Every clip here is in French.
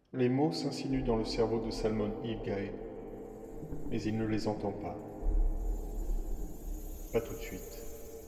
Les mots s'insinuent dans le cerveau de Salmon Ilgae, mais il ne les entend pas. Pas tout de suite.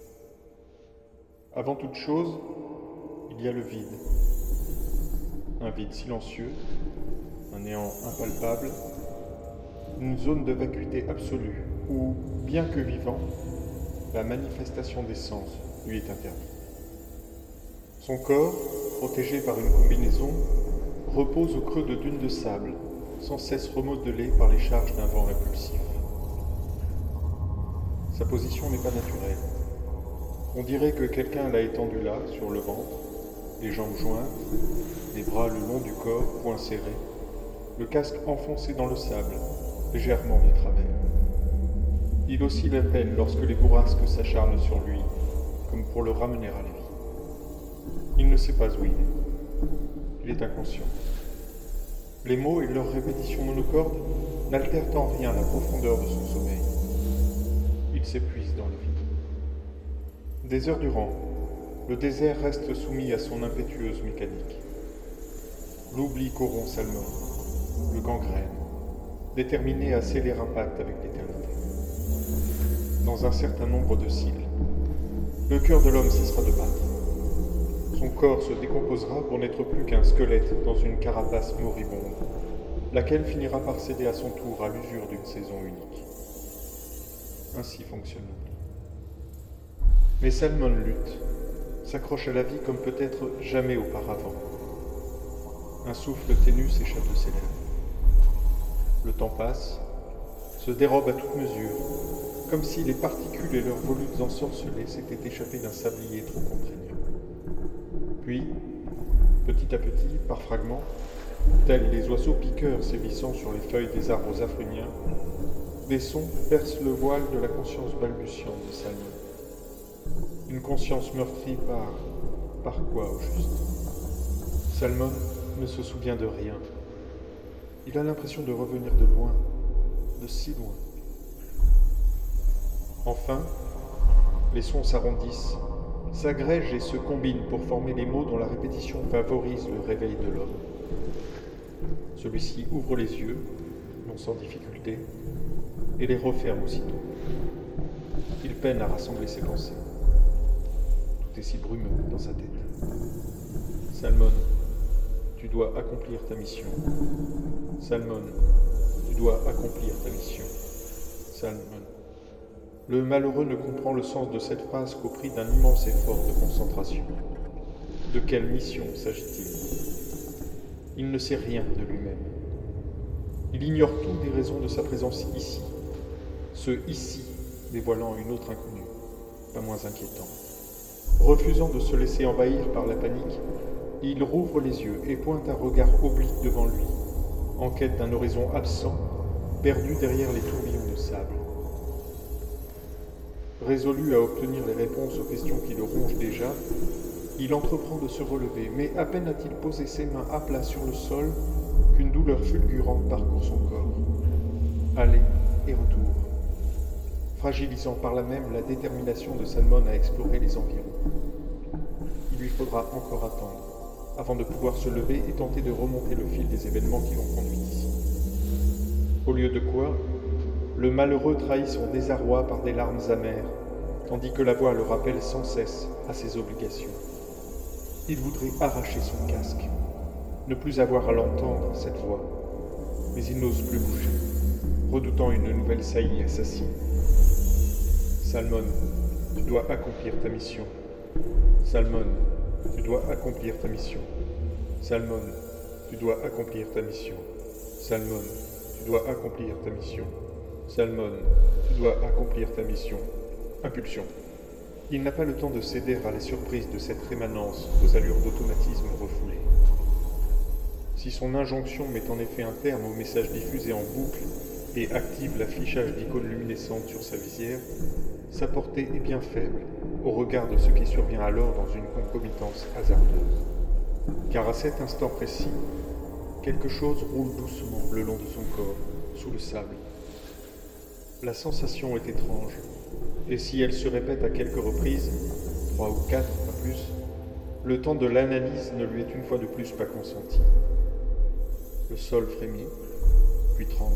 Avant toute chose, il y a le vide. Un vide silencieux, un néant impalpable, une zone de vacuité absolue où, bien que vivant, la manifestation des sens lui est interdite. Son corps, protégé par une combinaison, repose au creux de dunes de sable, sans cesse remodelé par les charges d'un vent impulsif. Sa position n'est pas naturelle. On dirait que quelqu'un l'a étendu là, sur le ventre, les jambes jointes, les bras le long du corps, poings serrés, le casque enfoncé dans le sable, légèrement de travers. Il oscille à peine lorsque les bourrasques s'acharnent sur lui, comme pour le ramener à la vie. Il ne sait pas où il est. Il est inconscient. Les mots et leur répétition monocorde n'altèrent en rien la profondeur de son sommeil. Il s'épuise dans le vide. Des heures durant, le désert reste soumis à son impétueuse mécanique. L'oubli corrompt Salmon, le gangrène, déterminé à sceller un pacte avec l'éternité. Dans un certain nombre de cycles, le cœur de l'homme cessera de battre. Son corps se décomposera pour n'être plus qu'un squelette dans une carapace moribonde, laquelle finira par céder à son tour à l'usure d'une saison unique. Ainsi fonctionne l'oubli. Mais Salmon lutte, s'accroche à la vie comme peut-être jamais auparavant. Un souffle ténu s'échappe de ses lèvres. Le temps passe, se dérobe à toute mesure, comme si les particules et leurs volutes ensorcelés s'étaient échappés d'un sablier trop contraignant. Puis, petit à petit, par fragments, tels les oiseaux piqueurs sévissant sur les feuilles des arbres afriniens, des sons percent le voile de la conscience balbutiante de Salmon. Une conscience meurtrie par quoi au juste? Salmon ne se souvient de rien. Il a l'impression de revenir de loin, de si loin. Enfin, les sons s'arrondissent, s'agrègent et se combinent pour former les mots dont la répétition favorise le réveil de l'homme. Celui-ci ouvre les yeux, non sans difficulté, et les referme aussitôt. Il peine à rassembler ses pensées. Tout est si brumeux dans sa tête. Salmon, tu dois accomplir ta mission. Salmon, tu dois accomplir ta mission. Salmon. Le malheureux ne comprend le sens de cette phrase qu'au prix d'un immense effort de concentration. De quelle mission s'agit-il? Il ne sait rien de lui-même. Il ignore tout des raisons de sa présence ici, ce ici dévoilant une autre inconnue, pas moins inquiétante. Refusant de se laisser envahir par la panique, il rouvre les yeux et pointe un regard oblique devant lui, en quête d'un horizon absent, perdu derrière les tourbillons de sable. Résolu à obtenir les réponses aux questions qui le rongent déjà, il entreprend de se relever, mais à peine a-t-il posé ses mains à plat sur le sol qu'une douleur fulgurante parcourt son corps. Aller et retour, fragilisant par là même la détermination de Salmon à explorer les environs. Il lui faudra encore attendre, avant de pouvoir se lever et tenter de remonter le fil des événements qui l'ont conduit ici. Au lieu de quoi, le malheureux trahit son désarroi par des larmes amères, tandis que la voix le rappelle sans cesse à ses obligations. Il voudrait arracher son casque, ne plus avoir à l'entendre, cette voix, mais il n'ose plus bouger, redoutant une nouvelle saillie assassine. Salmon, tu dois accomplir ta mission. Salmon, tu dois accomplir ta mission. Salmon, tu dois accomplir ta mission. Salmon, tu dois accomplir ta mission. Salmon, tu dois accomplir ta mission. Impulsion. Il n'a pas le temps de céder à la surprise de cette rémanence aux allures d'automatisme refoulé. Si son injonction met en effet un terme au message diffusé en boucle et active l'affichage d'icônes luminescentes sur sa visière, sa portée est bien faible au regard de ce qui survient alors dans une concomitance hasardeuse. Car à cet instant précis, quelque chose roule doucement le long de son corps, sous le sable. La sensation est étrange, et si elle se répète à quelques reprises, 3 ou 4, pas plus, le temps de l'analyse ne lui est une fois de plus pas consenti. Le sol frémit, puis tremble.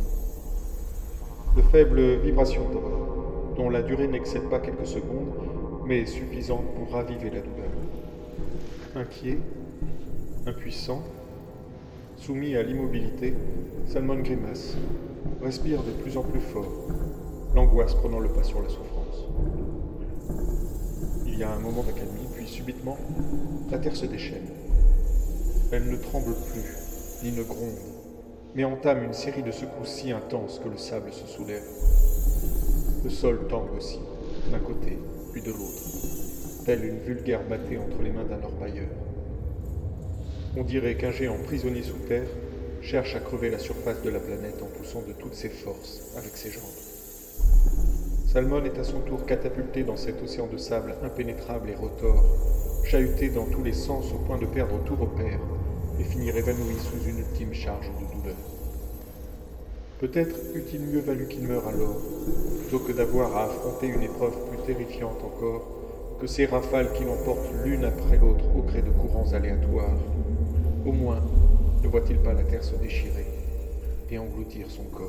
De faibles vibrations d'abord, dont la durée n'excède pas quelques secondes, mais suffisante pour raviver la douleur. Inquiet, impuissant, soumis à l'immobilité, Salmon grimace, respire de plus en plus fort, l'angoisse prenant le pas sur la souffrance. Il y a un moment d'accalmie, puis subitement, la terre se déchaîne. Elle ne tremble plus, ni ne gronde, mais entame une série de secousses si intenses que le sable se soulève. Le sol tangue aussi, d'un côté, puis de l'autre, telle une vulgaire bâtée entre les mains d'un orpailleur. On dirait qu'un géant prisonnier sous terre cherche à crever la surface de la planète en poussant de toutes ses forces avec ses jambes. Salmon est à son tour catapulté dans cet océan de sable impénétrable et retors, chahuté dans tous les sens au point de perdre tout repère et finir évanoui sous une ultime charge de douleur. Peut-être eût-il mieux valu qu'il meure alors, plutôt que d'avoir à affronter une épreuve plus terrifiante encore que ces rafales qui l'emportent l'une après l'autre au gré de courants aléatoires. Au moins, ne voit-il pas la terre se déchirer et engloutir son corps.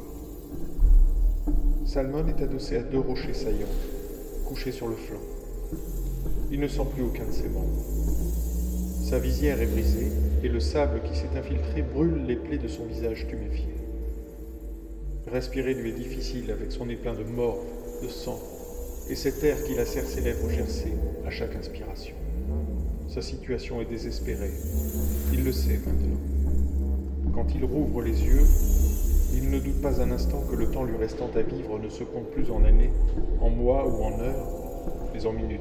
Salmon est adossé à deux rochers saillants, couchés sur le flanc. Il ne sent plus aucun de ses membres. Sa visière est brisée et le sable qui s'est infiltré brûle les plaies de son visage tuméfié. Respirer lui est difficile avec son nez plein de morve, de sang, et cet air qui lacère ses lèvres gercées à chaque inspiration. Sa situation est désespérée. Il le sait maintenant. Quand il rouvre les yeux, il ne doute pas un instant que le temps lui restant à vivre ne se compte plus en années, en mois ou en heures, mais en minutes.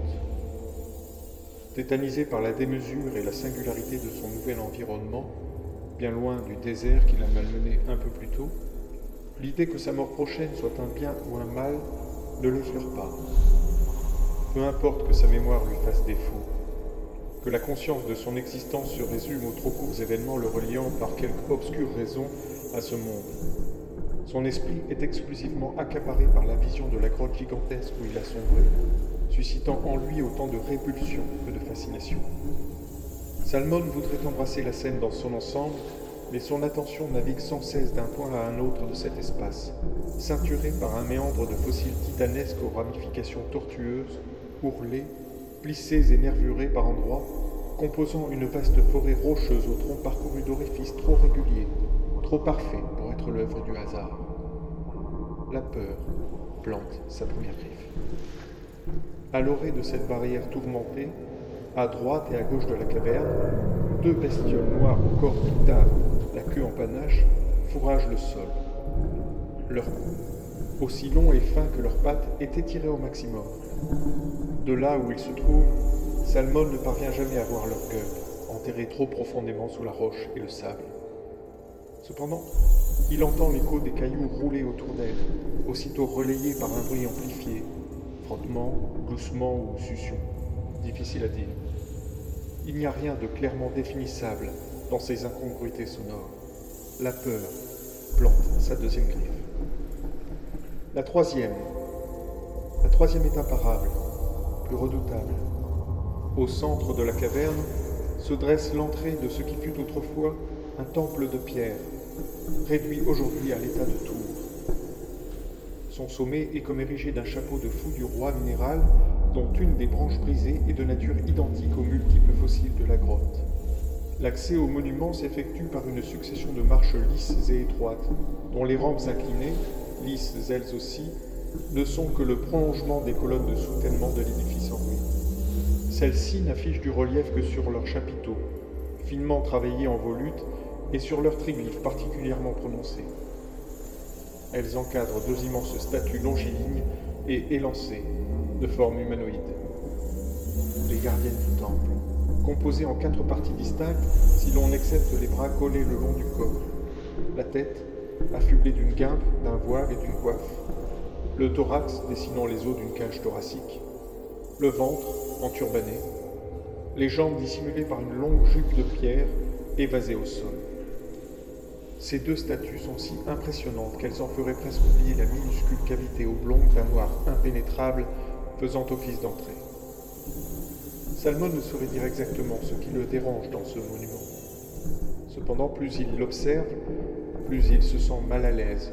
Tétanisé par la démesure et la singularité de son nouvel environnement, bien loin du désert qui l'a malmené un peu plus tôt, l'idée que sa mort prochaine soit un bien ou un mal ne l'effleure pas. Peu importe que sa mémoire lui fasse défaut, que la conscience de son existence se résume aux trop courts événements le reliant par quelque obscure raison à ce monde. Son esprit est exclusivement accaparé par la vision de la grotte gigantesque où il a sombré, suscitant en lui autant de répulsion que de fascination. Salmon voudrait embrasser la scène dans son ensemble, mais son attention navigue sans cesse d'un point à un autre de cet espace, ceinturé par un méandre de fossiles titanesques aux ramifications tortueuses, ourlés, plissés et nervurés par endroits, composant une vaste forêt rocheuse au tronc parcouru d'orifices trop réguliers, trop parfaits pour être l'œuvre du hasard. La peur plante sa première griffe. À l'orée de cette barrière tourmentée, à droite et à gauche de la caverne, deux bestioles noires au corps pitard, la queue en panache, fourragent le sol. Leur cou, aussi long et fin que leurs pattes, est étiré au maximum. De là où ils se trouvent, Salmon ne parvient jamais à voir leur gueule, enterrée trop profondément sous la roche et le sable. Cependant, il entend l'écho des cailloux rouler autour d'elle, aussitôt relayé par un bruit amplifié, frottement, gloussement ou succion, difficile à dire. Il n'y a rien de clairement définissable dans ces incongruités sonores. La peur plante sa deuxième griffe. La troisième est imparable, plus redoutable. Au centre de la caverne se dresse l'entrée de ce qui fut autrefois un temple de pierre, réduit aujourd'hui à l'état de tour. Son sommet est comme érigé d'un chapeau de fou du roi minéral, dont une des branches brisées est de nature identique aux multiples fossiles de la grotte. L'accès au monument s'effectue par une succession de marches lisses et étroites, dont les rampes inclinées, lisses elles aussi, ne sont que le prolongement des colonnes de soutènement de l'édifice en ruine. Celles-ci n'affichent du relief que sur leurs chapiteaux, finement travaillés en volute, et sur leurs triglyphes particulièrement prononcés. Elles encadrent deux immenses statues longilignes et élancées, de forme humanoïde. Les gardiennes du temple, composées en 4 parties distinctes si l'on accepte les bras collés le long du corps, la tête affublée d'une guimpe, d'un voile et d'une coiffe, le thorax dessinant les os d'une cage thoracique, le ventre enturbané, les jambes dissimulées par une longue jupe de pierre évasée au sol. Ces deux statues sont si impressionnantes qu'elles en feraient presque oublier la minuscule cavité oblongue d'un noir impénétrable faisant office d'entrée. Salmon ne saurait dire exactement ce qui le dérange dans ce monument. Cependant, plus il l'observe, plus il se sent mal à l'aise,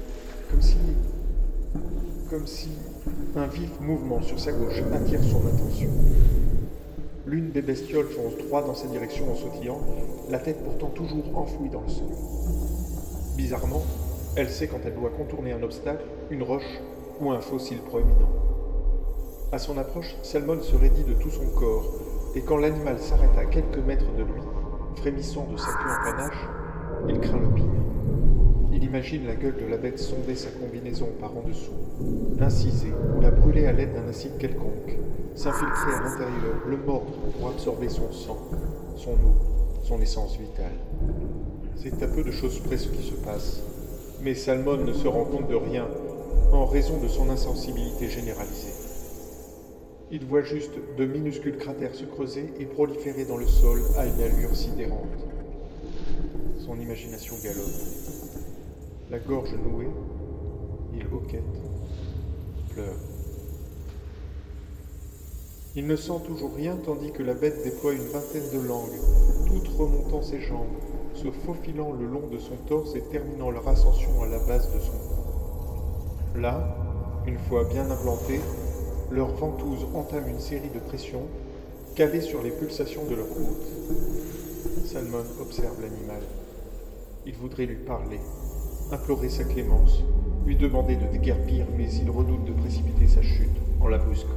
comme si un vif mouvement sur sa gauche attire son attention. L'une des bestioles fonce droit dans sa direction en sautillant, la tête pourtant toujours enfouie dans le sol. Bizarrement, elle sait quand elle doit contourner un obstacle, une roche ou un fossile proéminent. À son approche, Salmon se raidit de tout son corps, et quand l'animal s'arrête à quelques mètres de lui, frémissant de sa queue en panache, il craint le pire. Il imagine la gueule de la bête sonder sa combinaison par en dessous, l'inciser ou la brûler à l'aide d'un acide quelconque, s'infiltrer à l'intérieur, le mordre pour absorber son sang, son eau, son essence vitale. C'est à peu de choses près ce qui se passe, mais Salmon ne se rend compte de rien en raison de son insensibilité généralisée. Il voit juste de minuscules cratères se creuser et proliférer dans le sol à une allure sidérante. Son imagination galope. La gorge nouée, il hoquette, pleure. Il ne sent toujours rien tandis que la bête déploie une vingtaine de langues, toutes remontant ses jambes, se faufilant le long de son torse et terminant leur ascension à la base de son cou. Là, une fois bien implantés, leurs ventouses entament une série de pressions, calées sur les pulsations de leur hôte. Salmon observe l'animal. Il voudrait lui parler, implorer sa clémence, lui demander de déguerpir, mais il redoute de précipiter sa chute en la brusquant.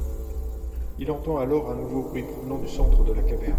Il entend alors un nouveau bruit provenant du centre de la caverne.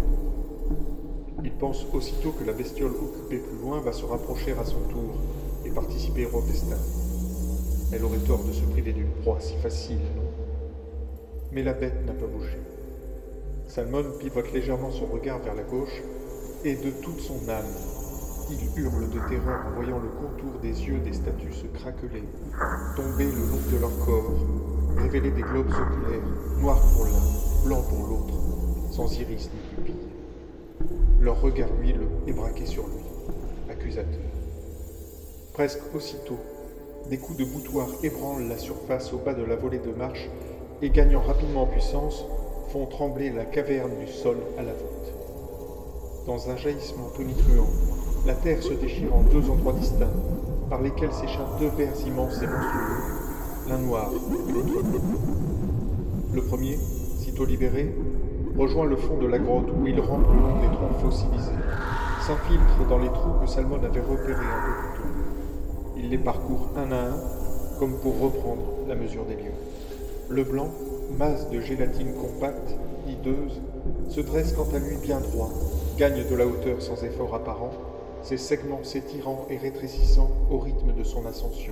Il pense aussitôt que la bestiole occupée plus loin va se rapprocher à son tour et participer au destin. Elle aurait tort de se priver d'une proie si facile, non? Mais la bête n'a pas bougé. Salmon pivote légèrement son regard vers la gauche et de toute son âme, il hurle de terreur en voyant le contour des yeux des statues se craqueler, tomber le long de leur corps, révéler des globes oculaires, noirs pour l'un, blancs pour l'autre, sans iris ni pupille. Leur regard huileux est braqué sur lui, accusateur. Presque aussitôt, des coups de boutoir ébranlent la surface au bas de la volée de marche et, gagnant rapidement en puissance, font trembler la caverne du sol à la voûte. Dans un jaillissement tonitruant, la terre se déchire en deux endroits distincts, par lesquels s'échappent deux vers immenses et monstrueux, l'un noir et l'autre bleu. Le premier, sitôt libéré, rejoint le fond de la grotte où il rampe le long des troncs fossilisés, s'infiltre dans les trous que Salmon avait repérés un peu plus tôt. Il les parcourt un à un, comme pour reprendre la mesure des lieux. Le blanc, masse de gélatine compacte, hideuse, se dresse quant à lui bien droit, gagne de la hauteur sans effort apparent, ses segments s'étirant et rétrécissant au rythme de son ascension.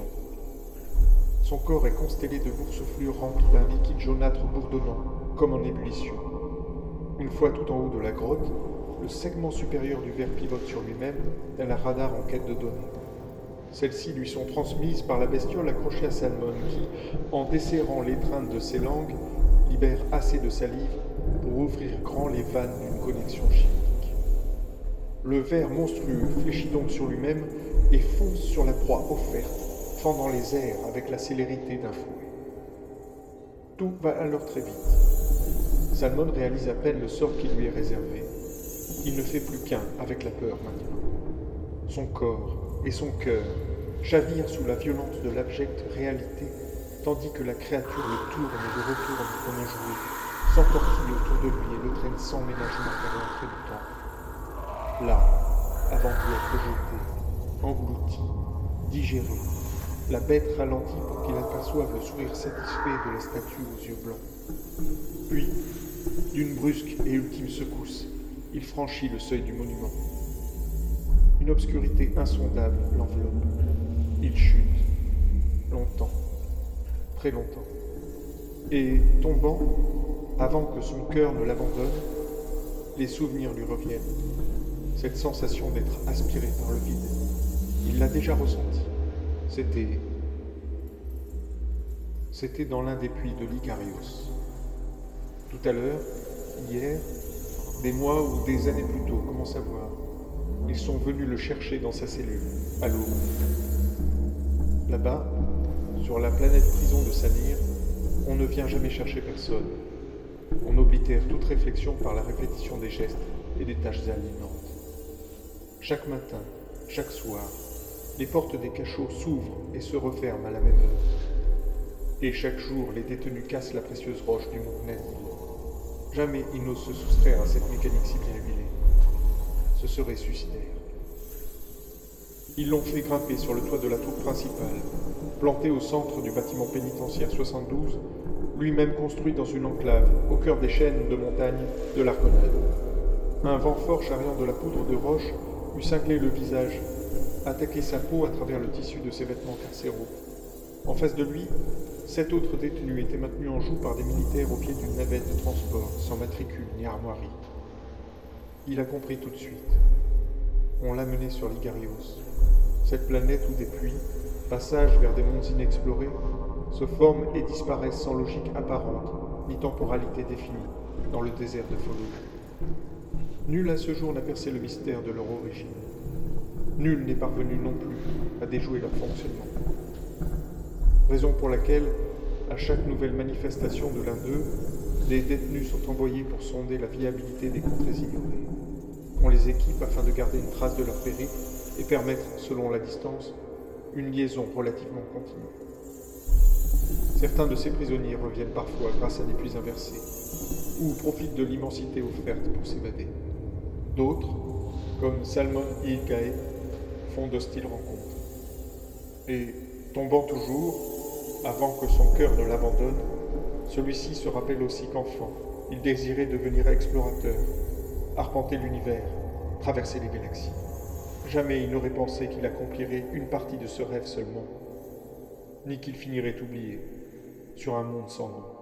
Son corps est constellé de boursouflures remplies d'un liquide jaunâtre bourdonnant, comme en ébullition. Une fois tout en haut de la grotte, le segment supérieur du verre pivote sur lui-même, tel un radar en quête de données. Celles-ci lui sont transmises par la bestiole accrochée à Salmon qui, en desserrant l'étreinte de ses langues, libère assez de salive pour ouvrir grand les vannes d'une connexion chimique. Le ver monstrueux fléchit donc sur lui-même et fonce sur la proie offerte, fendant les airs avec la célérité d'un fouet. Tout va alors très vite. Salmon réalise à peine le sort qui lui est réservé. Il ne fait plus qu'un avec la peur maintenant. Son corps et son cœur chavirent sous la violence de l'abjecte réalité, tandis que la créature le tourne et le retourne comme un jouet, s'entortille autour de lui et le traîne sans ménagement vers l'entrée du temple. Là, avant d'y être jeté, englouti, digéré, la bête ralentit pour qu'il aperçoive le sourire satisfait de la statue aux yeux blancs. Puis, d'une brusque et ultime secousse, il franchit le seuil du monument. Une obscurité insondable l'enveloppe. Il chute, longtemps, très longtemps. Et, tombant, avant que son cœur ne l'abandonne, les souvenirs lui reviennent. Cette sensation d'être aspiré par le vide, il l'a déjà ressentie. C'était dans l'un des puits de l'Icarios. Tout à l'heure, hier, des mois ou des années plus tôt, comment savoir, ils sont venus le chercher dans sa cellule, à l'aube. Là-bas, sur la planète prison de Samir, on ne vient jamais chercher personne. On oblitère toute réflexion par la répétition des gestes et des tâches alimentes. Chaque matin, chaque soir, Les portes des cachots s'ouvrent et se referment à la même heure. Et chaque jour, les détenus cassent la précieuse roche du mont Nadil. Jamais ils n'osent se soustraire à cette mécanique si bien huilée. Ce serait suicidaire. Ils l'ont fait grimper sur le toit de la tour principale, planté au centre du bâtiment pénitentiaire 72, lui-même construit dans une enclave, au cœur des chaînes de montagne de l'Arconade. Un vent fort charriant de la poudre de roche lui cinglait le visage, attaquait sa peau à travers le tissu de ses vêtements carcéraux. En face de lui, 7 autres détenus étaient maintenus en joue par des militaires au pied d'une navette de transport, sans matricule ni armoirie. Il a compris tout de suite. On l'a mené sur l'Igarios, cette planète où des pluies, passages vers des mondes inexplorés, se forment et disparaissent sans logique apparente, ni temporalité définie, dans le désert de Follow. Nul à ce jour n'a percé le mystère de leur origine. Nul n'est parvenu non plus à déjouer leur fonctionnement. Raison pour laquelle, à chaque nouvelle manifestation de l'un d'eux, des détenus sont envoyés pour sonder la viabilité des contrées ignorées. On les équipe afin de garder une trace de leur périple et permettre, selon la distance, une liaison relativement continue. Certains de ces prisonniers reviennent parfois grâce à des puits inversés, ou profitent de l'immensité offerte pour s'évader. D'autres, comme Salmon Ilkae, font d'hostiles rencontres. Et, tombant toujours, avant que son cœur ne l'abandonne, celui-ci se rappelle aussi qu'enfant, il désirait devenir explorateur, arpenter l'univers, traverser les galaxies. Jamais il n'aurait pensé qu'il accomplirait une partie de ce rêve seulement, ni qu'il finirait oublié sur un monde sans nom.